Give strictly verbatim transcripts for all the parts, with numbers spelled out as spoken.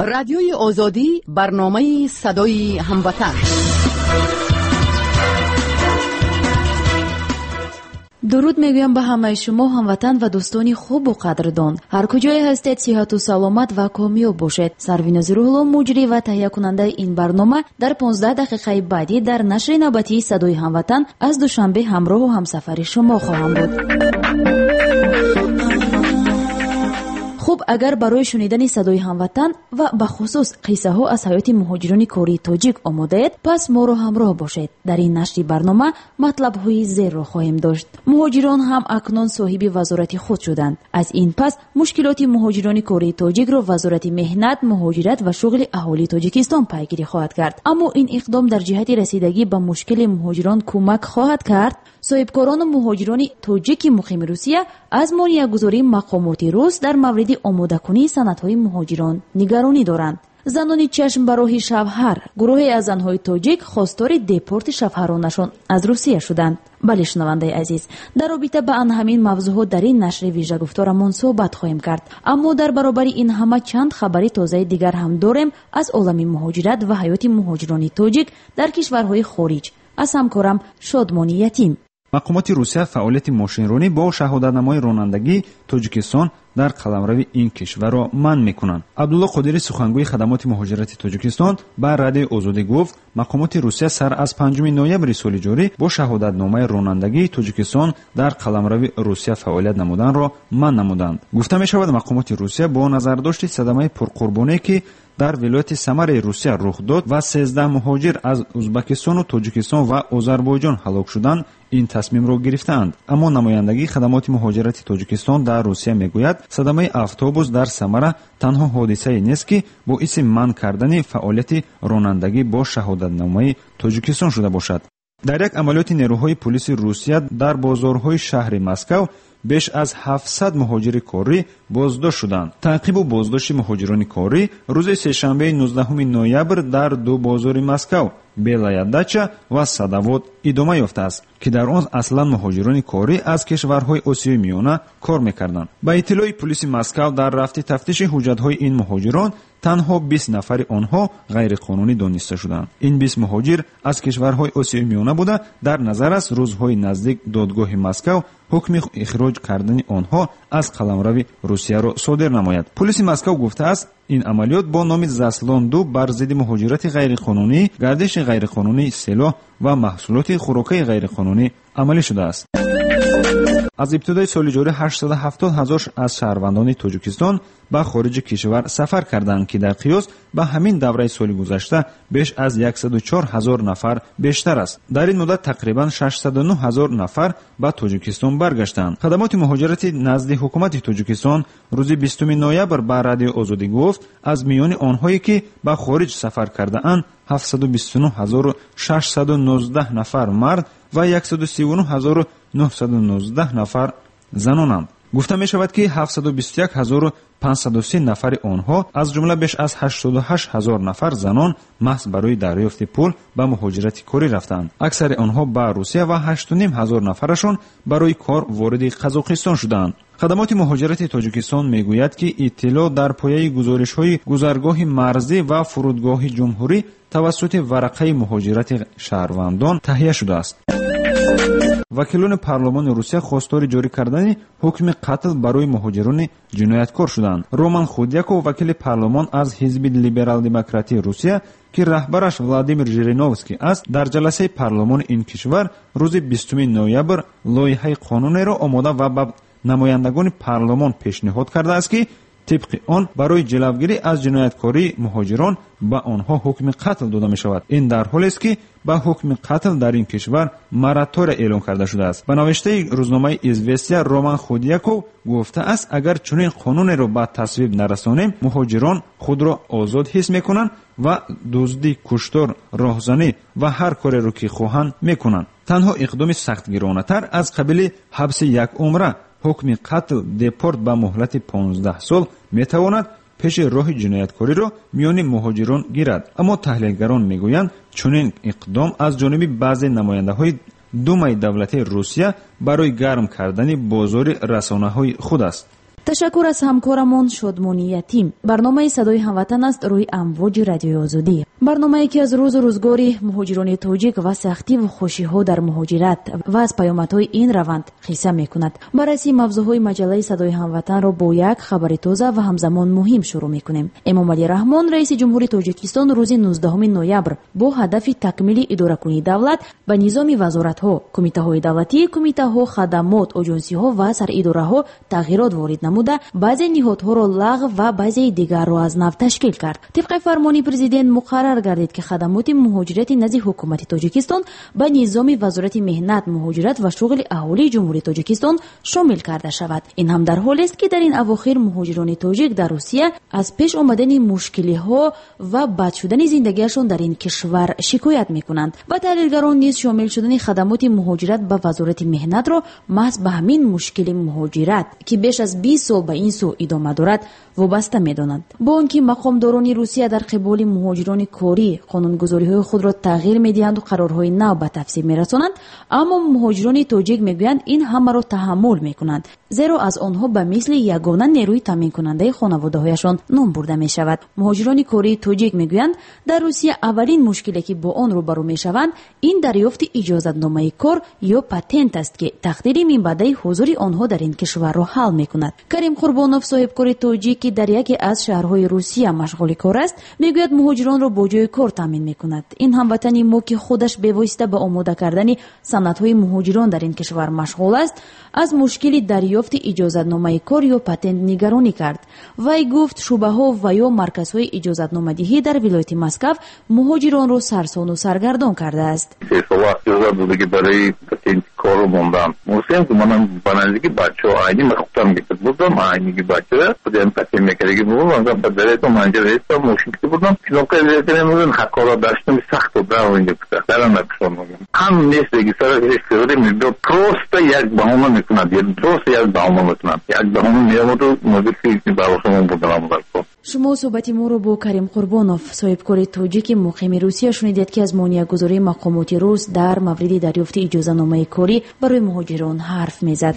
رادیوی آزادی برنامه صدای هموطن. درود میگویم به همه شما هموطن و دوستان خوب و قدردان. هر کجای هستید صحت و سلامت و کامیاب باشید. سروین زروحلو مجری و تهیه کننده این برنامه در پانزده دقیقه بعدی در نشر نوبتی صدای هموطن از دوشنبه همراه و همسفر شما خواهم بود. خوب، اگر برای شنیدن صدای هموطن و به خصوص قصه ها از حیات مهاجران کاری تاجیک آماده اید، پس ما را همراه باشید. در این نشر برنامه مطلب های زیر را خواهیم داشت. مهاجران هم اکنون صاحب وزارت خود شدند. از این پس مشکلات مهاجران کاری تاجیک را وزارت مهنت، مهاجرت و شغل اهالی تاجیکستان پیگیری خواهد کرد. اما این اقدام در جهت رسیدگی به مشکل مهاجران کمک خواهد کرد. صاحبکاران مهاجران تاجیک مقیم روسیه از مالیه‌گذاری مقامات روس در مورد آماده کنی سندهای مهاجران نگرانی دارند. زنان چشم به راه شوهر، گروهی از زنهای تاجیک خواستار دپورت شوهرانشان از روسیه شدند. بله شنونده عزیز، در رابطه با آن همین موضوعات در این نشر ویژه گفتارمان صحبت خواهیم کرد. اما در برابر این همه چند خبری تازه دیگر هم داریم از عالم مهاجرت و حیات مهاجران تاجیک در کشورهای خارج. از همکارم شادمانی یتیم. مقامات روسیه فعالیت ماشینرانی با شهادتنامه‌ی رانندگی تاجیکستان در قلمرو این کشور را منع می‌کنند. عبدالله قادری سخنگوی خدمات مهاجرت تاجیکستان به رادیوی آزادی گفت مقامات روسیه سر از پنجم نوامبر سال جاری با شهادتنامه رانندگی تاجیکستان در قلمرو روسیه فعالیت نمودن را منع نمودند. گفته می‌شود مقامات روسیه با نظرداشت صدمه پرقربانی که در ولایت سمر روسیه رخ داد و سیزده مهاجر از ازبکستان و تاجیکستان و آذربایجان هلاک شدند این تصمیم را گرفتند. اما نمایندگی خدمات مهاجرت تاجیکستان در روسیه میگوید صدمه автобус در سمر تنها حادثه نیست که باعث منع کردن فعالیت رانندگی با شهادتنامه تاجیکستان شده باشد. در یک عملیات نیروهای پلیس روسیه در بازارهای شهر مسکو بیش از هفتصد مهاجر کاری بازداشت شدند. تعقیب و بازداشت مهاجران کاری روز سه‌شنبه نوزدهم نوامبر در دو بازار مسکو، белая дача و صدوات ادامه یافته است که در آن اصلا مهاجران کاری از کشورهای آسیای میانه کار می‌کردند. با اطلاع پلیس مسکو در رفت تفتیش حجت‌های این مهاجران تنها بیست نفر آنها غیرقانونی دانسته شدند. این بیست مهاجر از کشورهای آسیای میانه بوده. در نظر است روزهای نزدیک دادگاه مسکو حکم اخراج کردن آنها از قلمرو روسیه را صادر نماید. پلیس مسکو گفته است این عملیات با نام زسلان دو بر ضد مهاجرت غیرقانونی، گردش غیرقانونی سلاح و محصولات خوراکی غیرقانونی عملی شده است. از ابتدای سال جاری هشتصد و هفتاد هزار از شهروندان تاجیکستان به خارج کشور سفر کردند که در قیاس به همین دوره سال گذشته بیش از صد و چهار هزار نفر بیشتر است. در این مدت تقریبا ششصد و نه هزار نفر به تاجیکستان برگشتند. خدمات مهاجرت نزد حکومت تاجیکستان روز بیستم نوامبر به رادیو آزادی گفت از میان آنهایی که به خارج سفر کرده اند هفتصد و بیست و نه هزار و ششصد و نوزده نفر مرد و صد و سی و نه هزار و نهصد و نوزده نفر زنانند. گفته می شود که هفتصد و بیست و یک هزار و پانصد و سه نفر آنها از جمله بیش از هشتاد و هشت هزار نفر زنان محض برای دریافت پول به مهاجرت کاری رفتند. اکثر آنها به روسیه و هشت و نیم هزار نفرشان برای کار وارد قزاقستان شدند. خدمات مهاجرت تاجیکستان میگوید که اطلاع در پایه گزارش‌های گذرگاه مرزی و فرودگاه جمهوری توسط ورقه مهاجرت شهروندان تهیه شده است. وکیلان پارلمان روسیه خواستار جاری کردن حکم قتل برای مهاجران جنایتکار شدند. رومان خودیاکوف وکیل پارلمان از حزب لیبرال دموکراتی روسیه که رهبرش ولادیمیر ژیرینوفسکی است در جلسه پارلمان این کشور روز بیستم نوامبر لایحه قانونی را آماده و به نمایندگان پارلمان پیشنهاد کرده است که طبق آن برای جلوگیری از جنایتکاری مهاجران به آنها حکم قتل داده می شود. این در حالی است که به حکم قتل در این کشور مراتور اعلام کرده شده است. به نوشته روزنامه ایزوستیا رومان خودیاکوف گفته است اگر چنین قانونی را به تصویب نرسانیم مهاجران خود را آزاد حس میکنند و دزدی، کشتار، راهزنی و هر کاری را که خواهند میکنند. تنها اقدام سختگیرانه‌تر از قبیل حبس یک عمره، حکم قتل، دپورت به مهلت پانزده سال میتواند پیش راه جنایتکاری را میان مهاجران گیرد. اما تحلیلگران میگویند چنین اقدام از جانب بعضی نماینده‌های دومای دولتی روسیه برای گرم کردن بازار رسانه‌های خود است. تشکر از همکارمون شادمانی یتیم. برنامه صدای هموطن است روی امواج رادیوی آزادی. برنامه‌ای که از روز روزگاری مهاجران تاجیک و سختی و خوشی‌ها در مهاجرت و از پیامدهای این روند قصه می‌کند. بررسی موضوعهای مجله صدای هموطن را با یک خبر تازه و همزمان مهم شروع می‌کنیم. امام علی رحمان رئیس جمهوری تاجیکستان روز نوزدهم نوامبر با هدف تکمیل اداره‌کنی دولت به نظام وزارت‌ها، کمیته‌های دولتی، کمیته‌ها، خدمات، آژانسی‌ها و سراداره‌ها تغییرات وارد نموده، بعضی نهادها را لغو و بعضی دیگر را از نو تشکیل کرد. طبق فرمان پرزیدنت مقرر گردید که خدمات مهاجرت نزد حکومت تاجیکستان به نظام وزارت مهنت، مهاجرت و شغل اهالی جمهوری تاجیکستان شامل کرده شود. این هم در حالی است که در این اواخر مهاجران تاجیک در روسیه از پیش آمدن مشکل‌ها و بد شدن زندگیشان در این کشور شکایت می‌کنند و تحلیلگران نیز شامل شدن خدمات مهاجرت به وزارت مهنت را محض به همین مشکل مهاجرت که بیش از بیست سال به این سو ادامه دارد وابسته می‌دانند. با آنکه مقامداران روسیه در قبال مهاجران کاری قانونگذاری‌های خود را تغییر می‌دهند و قرارهای نو به تصویب می‌رسانند، اما مهاجران تاجیک می‌گویند این همه را تحمل می‌کنند، زیرا از آنها به مثل یگانه نیروی تامین کننده خانواده‌هایشان نام برده می‌شود. مهاجران کاری تاجیک می‌گویند در روسیه اولین مشکلی که با آن روبرو می‌شوند این دریافت اجازه‌نامه کار یا پاتنت است که تقدیر منبعد حضور آنها در این کشور را حل می‌کند. کریم قربانوف صاحبکار تاجیک که در یکی از شهرهای روسیه مشغول کار است میگوید مهاجران را با جای کار تامین می‌کند. این هموطن ما که خودش به واسطه به آماده کردن صنعت‌های مهاجران در این کشور مشغول است از مشکل دریافت اجازه‌نامه کار یا پاتنت نگرانی کرد. وی گفت شعبه‌ها و یا مرکزهای اجازه‌نامه دهی در ولایت مسکو مهاجران را سرسان و سرگردان کرده است. برای پاتنت کار موندم موسیم که منم بنازی بچه‌ها آینی مختم می‌کرد بودم آینی که بچه‌ها خودم پاتنت می‌کردی بودم و بعد تو منجر است مشکلی بودم که نوکر دیدم حقا داشتم سخت و برای اینجا درام نکشم هم نیست دیگه سر استفاده می‌دو پروست یک بهونه می‌کند یا درست یک بهونه می‌کند یک بهونه می‌آمد مدتی که براشون بودم برام. شما صحبت ما رو با کریم قربانوف صاحبکار تاجیک مقیم روسیه شنیدید که از مانع‌گذاری مقامات روس در مورد دریافت اجازه‌نامه کاری برای مهاجران حرف می‌زد.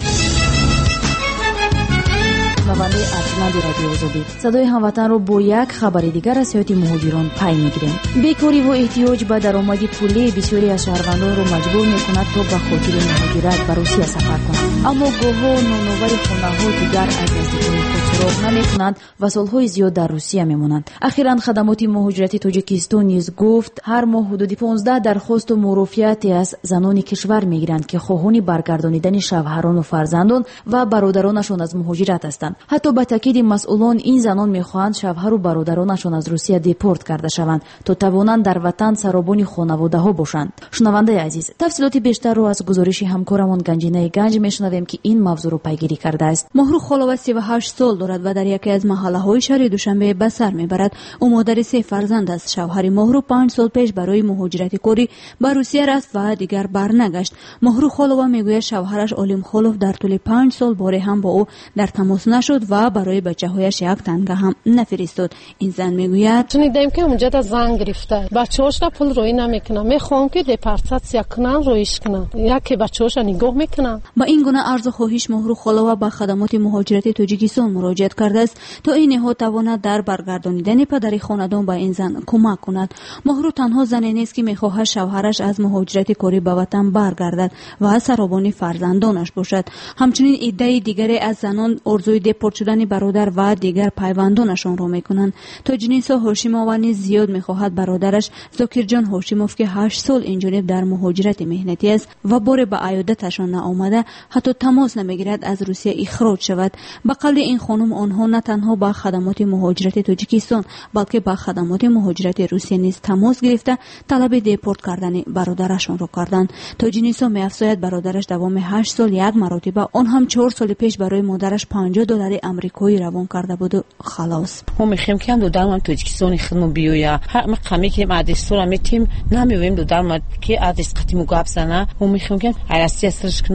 شنونده ارجمند رادیو آزادی صدای هموطن رو با یک خبر دیگر از حیات مهاجران پی میگیریم. بیکاری و احتیاج به درآمد پولی بسیاری از شهروندان رو مجبور میکند تا به خاطر مهاجرت به روسیه سفر کنند، اما گاه‌ها نانآور خانه‌ها دیگر از نزدیکی خود سراغ نمیکنند و سالهای زیاد در روسیه میمونند. اخیراً خدمات مهاجرت تاجیکستان نیز گفت هر ماه حدود پانزده درخواست و مرافعاتی از زنان کشور میگیرند که خواهان برگردانیدن شوهران و فرزندان و برادرانشان از مهاجرت هستند. حتی به تاکید مسئولان این زنان میخواهند شوهر و برادرانشان از روسیه دیپورت کرده شوند تا توانند در وطن سرابان خانواده ها باشند. شنونده عزیز، تفصیلات بیشتر رو از گزارش همکارمون گنجینه گنج میشنویم که این موضوع رو پیگیری کرده است. مهرو خالوا سی و هشت سال دارد و در یکی از محله های شهر دوشنبه به سر میبرد. او مادر سه فرزند است. شوهر مهرو پنج سال پیش برای مهاجرت کاری به روسیه رفت و دیگر برنگشت. مهرو خالوا میگوید شوهرش علیم خالوف در طول پنج سال باره هم با او در تماس نشد و برای بچه‌هایش یک تنگه هم نفرستاد. این زن میگوید شنیدم که اونجا دا زنگ گرفته بچه‌هاش را پول روی نمیکنه، میخوام که دپارتاسیا کنن رویش کنن، یکی بچه‌هاش نگاه میکنن. با این گونه عرض و خواهش مهرو خالوا به خدمات مهاجرت تاجیکستان مراجعه کرده است تا این نهاد تواند در برگردانیدن پدر خاندان به این زن کمک کند. مهرو تنها زنی نیست که میخواهد شوهرش از مهاجرت کاری به وطن برگردد و سرابان فرزندانش باشد. همچنین عده دیگری از زنان آرزوی دپورت شدن برادر و دیگر پیوندانشان را میکنند. تاجنیسا هاشیمووا نیز زیاد میخواهد برادرش زاکرجان هاشیموف که هشت سال اینجانب در مهاجرت مهنتی است و بار به عیادتشان نآمده حتی تماس نمیگیرد از روسیه اخراج شود. به قول این خانم آنها نه تنها با خدمات مهاجرت تاجیکستان بلکه با خدمات مهاجرت روسیه نیز تماس گرفته طلب دیپورت کردن برادرشان را کردند. تاجنیسا میافزاید برادرش دوام هشت سال یک مرتبه آن هم چهار سال پیش برای مادرش پنجاه دلار امریکایی روان کرده بود و خلاص. ما میخوایم که هم دو درمان تاجیکستان خدمت بیویا هم قمی که آدرس رو میتیم نمیویم دو درمان که آدرس قطعی مقابل سنا هم میخوایم که عرضی استرش کنم بیا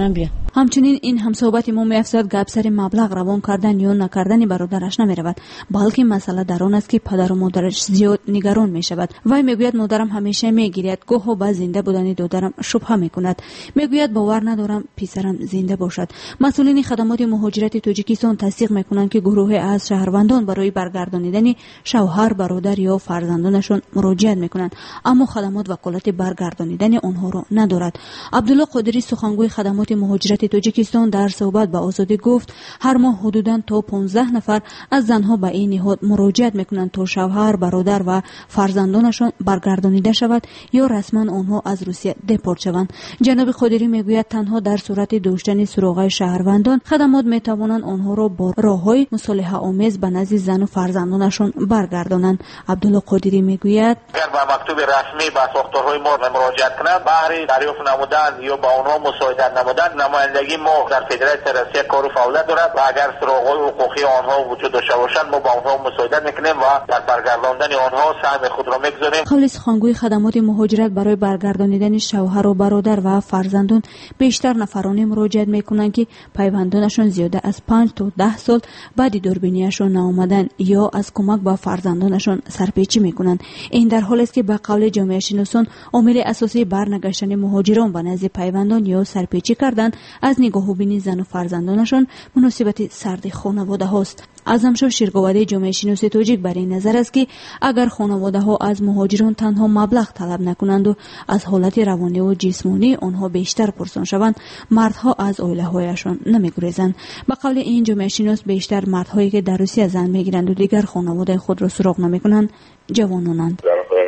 همچنین این همصحبت ما می‌افزاید گپ سر مبلغ روان کردن یا نکردن برادرش نمی‌رود، بلکه مسئله در آن است که پدر و مادرش زیاد نگران می‌شود. وی میگوید مادرم همیشه میگیرد، گاه با زنده بودن دخترم شبهه می‌کند. میگوید باور ندارم پسرم زنده باشد. مسئولین خدمات مهاجرت تاجیکستان تصدیق می‌کنند که گروه از شهروندان برای برگردانیدن شوهر، برادر یا فرزندانشان مراجعت می‌کنند، اما خدمات وکالت برگردانیدن آنها را ندارد. عبدالله قادری سخنگوی خدمات مهاجرت تاجیکستان در صحبت با آزادی گفت هر ماه حدوداً تا پانزده نفر از زنها به این نهاد مراجعت میکنند تا شوهر، برادر و فرزندانشان برگردانیده شود یا رسما آنها از روسیه دپورت شوند. جناب قادری میگوید تنها در صورت داشتن سراغ شهروندان خدمات میتوانند آنها را با راههای مصالحه آمیز به نزد زن و فرزندانشان برگردانند. عبدالله قادری میگوید اگر با مکتوب رسمی به ساختارهای ما مراجعت کنند، بهر دریافت نمودن یا با آنها مساعدت نمودن، نمایندگی ما در فدراسیون روسیه کار فعالیت دارد و اگر سراغ‌های حقوقی آنها وجود داشته باشند ما با آنها مساعدت میکنیم و در برگرداندن آنها سهم خود را میگذاریم. قول سخنگوی خدمات مهاجرت برای برگردانیدن شوهر و برادر و فرزندان بیشتر نفرانی مراجعت میکنند که پیوندانشان زیاده از پنج تا ده سال بعد دوربینیشان نآمدن یا از کمک به فرزندانشان سرپیچی میکنند. این در حالی است که به قول جامعه شناسان عامل اساسی برنگشتن مهاجران به نزد پیوندان یا سرپیچی کردن از نگاه‌بین زن و فرزندانشان مناسبت سرد خانواده هاست. اعظمشاه شیرگوادی جامعه شناس تاجیک بر این نظر است که اگر خانواده ها از مهاجران تنها مبلغ طلب نکنند و از حالت روانی و جسمانی آنها بیشتر پرسان شوند، مردها از عائله هایشان نمیگریزند. به قول این جامعه شناس بیشتر مردهایی که در روسیه زن میگیرند و دیگر خانواده خود را سراغ نمیکنند جوانانند.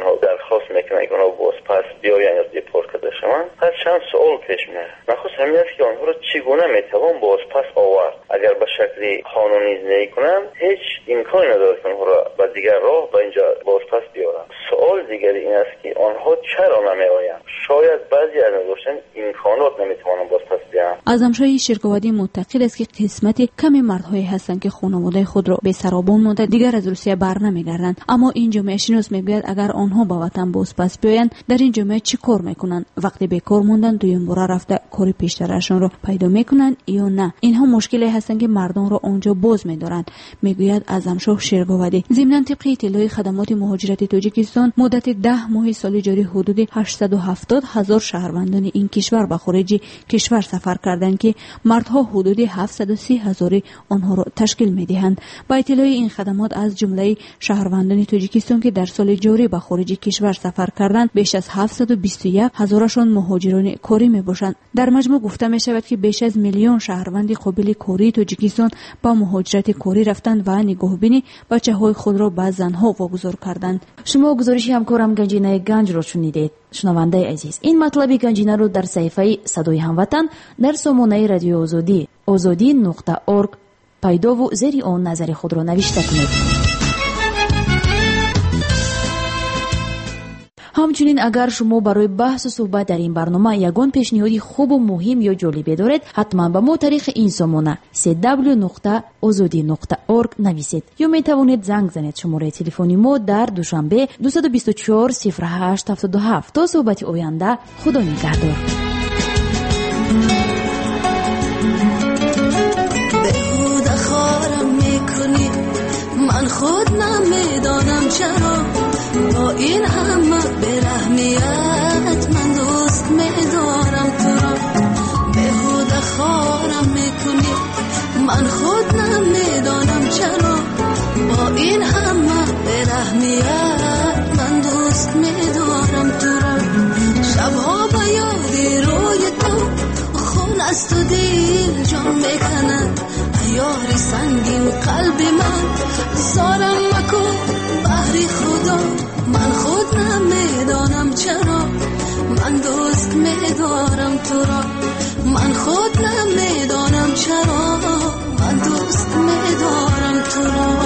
میکنن که آنها باز پس بیاین از دیپورت کرده شوند. پس چند سوال پیش میاد. نخست همین است که آنها را چگونه میتوان باز پس آورد؟ اگر به شکلی قانونی زندگی کنند هیچ امکانی ندارد که آنها را به دیگر راه به اینجا باز پس بیارند. سوال دیگری این است که آنها چرا نمیآیند؟ شاید بعضی از نداشتن امکانات نمیتوانند باز پس بیایند. اعظمشاه شیرگوادی معتقد است که قسمت کمی مردهایی هستند که خانواده خود را به سرابان مانده دیگر از روسیه برنمیگردند، اما این جامعه شناس میگوید اگر آنها به وطن باز پس بیایند در این جامعه چی کار میکنند؟ وقتی بیکار موندن دویم باره رفته کاری پیشترشان را پیدا میکنند یا نه؟ اینها مشکلی هستند که مردم را آنجا باز میدارند، میگوید اعظمشاه شیرگوادی. ضمن طبق اطلاع خدمات مهاجرت تاجیکستان مدت ده ماه سال جاری حدود هشتصد و هفتاد هزار شهروندان این کشور به خارج کشور سفر کردند که مردها حدود هفتصد و سی هزار آنها را تشکیل میدهند. با اطلاع این خدمات از جمله شهروندان تاجیکستان که در سال جاری به خارج کشور سفر کردند بیش از هفتصد و بیست و یک هزارشان مهاجران کاری میباشند. در مجموع گفته می شود که بیش از میلیون شهروند قابل کاری تاجیکستان با مهاجرت کاری رفتند و نگاهبینی بچه‌های خود را به زنها واگذار کردند. شما گزارش همکارم گنجینه گنج را شنیدید. شنونده عزیز، این مطلب گنجینه رو در صفحه صدای هموطن در سامانه رادیو آزادی آزادی نقطه اورگ پیدا و زیر آن نظر خود را نوشته کنید. همچنین اگر شما برای بحث و صحبت در این برنامه یگان پیشنهادی خوب و مهم یا جالبی دارید، حتما به ما طریق این سامانه سی دبلیو نقطه آزادی نقطه اورگ نویسید یا می توانید زنگ زنید. شماره تلفنی ما در دوشنبه دویست و بیست و چهار صفر هشت هفتاد و هفت. تا صحبت آینده، خدا نگهدار. بهوده خارم میکنی، من خود نمیدانم چرا با این همه برحمیت من دوست میدارم تو را. بهوده خارم میکنی، من خود نمیدانم چرا با این همه برحمیت من دوست میدارم تو را. شبها با یادی روی تو خون است و دل جان میکند، یاری سنگین قلب من زارم مکن بحری خدا. من خود نمیدانم چرا من دوست میدارم تو را. من خود نمیدانم چرا من دوست میدارم تو را.